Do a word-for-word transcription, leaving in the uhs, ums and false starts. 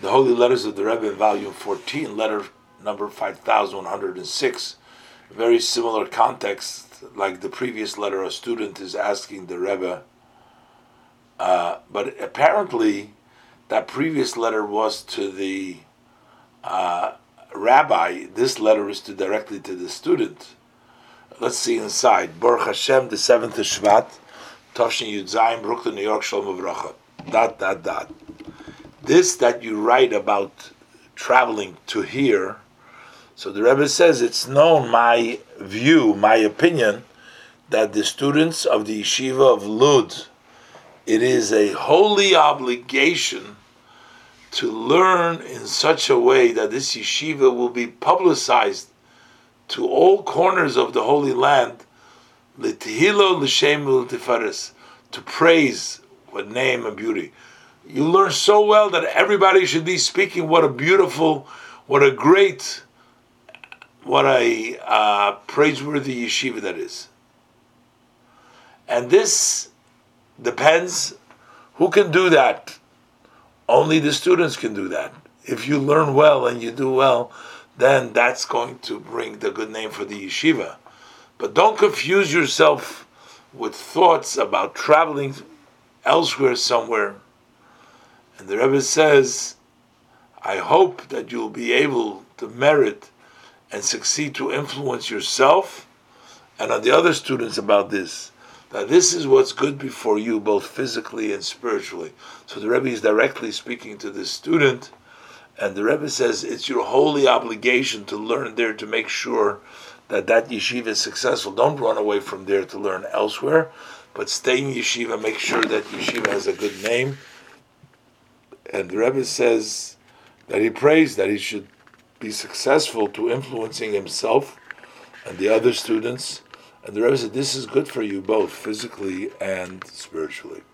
The Holy Letters of the Rebbe in volume fourteen, letter number five thousand one hundred six, very similar context, like the previous letter. A student is asking the Rebbe, uh, but apparently that previous letter was to the uh, rabbi. This letter is to directly to the student. Let's see inside. Baruch Hashem, the seventh of Shvat, Tavshin Yud Zayin, Brooklyn, New York, Shalom Uvracha. Dot, dot, dot. This that you write about traveling to here, so the Rebbe says it's known, my view, my opinion, that the students of the yeshiva of Lud, it is a holy obligation to learn in such a way that this yeshiva will be publicized to all corners of the Holy Land, l'tehilo l'shem l'tifares, to praise what name and beauty. You learn so well that everybody should be speaking what a beautiful, what a great, what a uh, praiseworthy yeshiva that is. And this depends, who can do that? Only the students can do that. If you learn well and you do well, then that's going to bring the good name for the yeshiva. But don't confuse yourself with thoughts about traveling elsewhere somewhere. And the Rebbe says, I hope that you'll be able to merit and succeed to influence yourself and on the other students about this, that this is what's good before you, both physically and spiritually. So the Rebbe is directly speaking to this student, and the Rebbe says it's your holy obligation to learn there to make sure that that yeshiva is successful. Don't run away from there to learn elsewhere, but stay in yeshiva, make sure that yeshiva has a good name. And the Rebbe says that he prays that he should be successful to influencing himself and the other students. And the Rebbe said, this is good for you both, physically and spiritually.